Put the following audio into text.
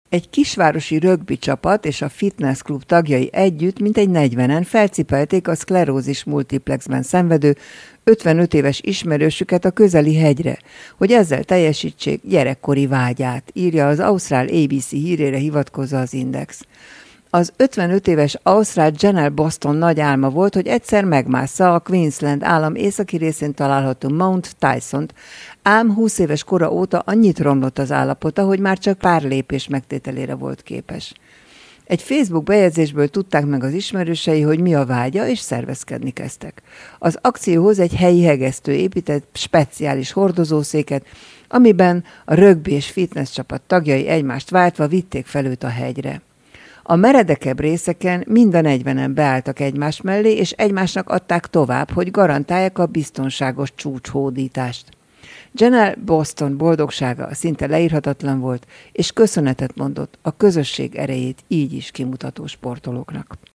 Egy kisvárosi rögbi csapat és a fitness klub tagjai együtt mintegy 40-en felcipelték a szklerózis multiplexben szenvedő 55 éves ismerősüket a közeli hegyre, hogy ezzel teljesítsék gyerekkori vágyát, írja az ausztrál ABC hírére hivatkozva az Index. Az 55 éves ausztrál Janelle Boston nagy álma volt, hogy egyszer megmássza a Queensland állam északi részén található Mount Tyson-t, ám 20 éves kora óta annyit romlott az állapota, hogy már csak pár lépés megtételére volt képes. Egy Facebook bejegyzésből tudták meg az ismerősei, hogy mi a vágya, és szervezkedni kezdtek. Az akcióhoz egy helyi hegesztő épített speciális hordozószéket, amiben a rögbi és fitness csapat tagjai egymást váltva vitték fel őt a hegyre. A meredekebb részeken mind a 40-en beálltak egymás mellé, és egymásnak adták tovább, hogy garantálják a biztonságos csúcshódítást. Janelle Boston boldogsága szinte leírhatatlan volt, és köszönetet mondott a közösség erejét így is kimutató sportolóknak.